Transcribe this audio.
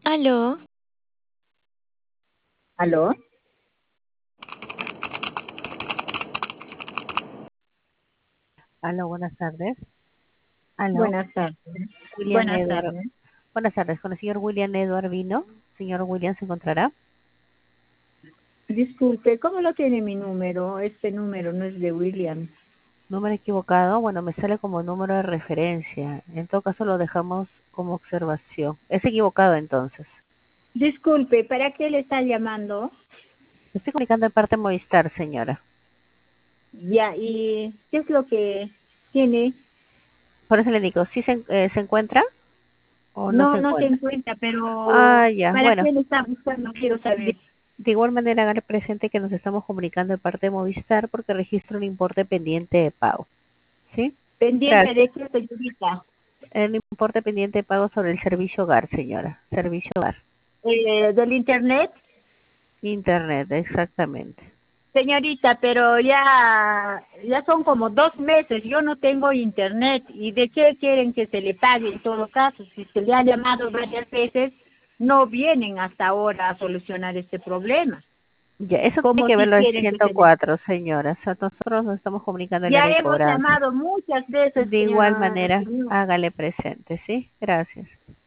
Aló, ¿Aló? Aló, buenas tardes. Aló, Buenas tardes. William Buenas Edward. tardes. Buenas tardes, con el señor William Edward Vino. Señor William se encontrará. Disculpe, ¿cómo lo tiene mi número? Este número no es de William. Número equivocado, bueno, me sale como número de referencia. En todo caso lo dejamos como observación. Es equivocado entonces. Disculpe, ¿para qué le está llamando? Estoy comunicando de parte de Movistar, señora. Ya, ¿y qué es lo que tiene? Por eso le digo, ¿sí se encuentra o no se No, no se encuentra? encuentra, pero Ah, ya, ¿para bueno. qué le está buscando? Quiero De, saber. de igual manera, haga presente que nos estamos comunicando de parte de Movistar porque registra un importe pendiente de pago. ¿Sí? Pendiente Gracias. de qué, señorita. El importe pendiente de pago sobre el servicio hogar, señora. Servicio hogar. Del internet. Internet, exactamente. Señorita, pero ya son como 2 meses, yo no tengo internet. ¿Y de qué quieren que se le pague en todo caso? Si se le ha llamado varias veces, no vienen hasta ahora a solucionar este problema. Ya, eso tiene Como que si verlo el quieren que se le... 104, señora. O sea, nosotros nos estamos comunicando el Ya área de hemos cobranza. llamado muchas veces, De igual señora, manera, señor. hágale presente, ¿sí? Gracias.